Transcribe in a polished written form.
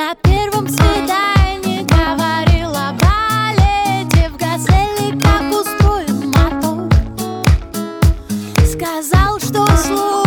На первом свидании говорил о балете в «Газели», как устроен мотор. Сказал, что слушает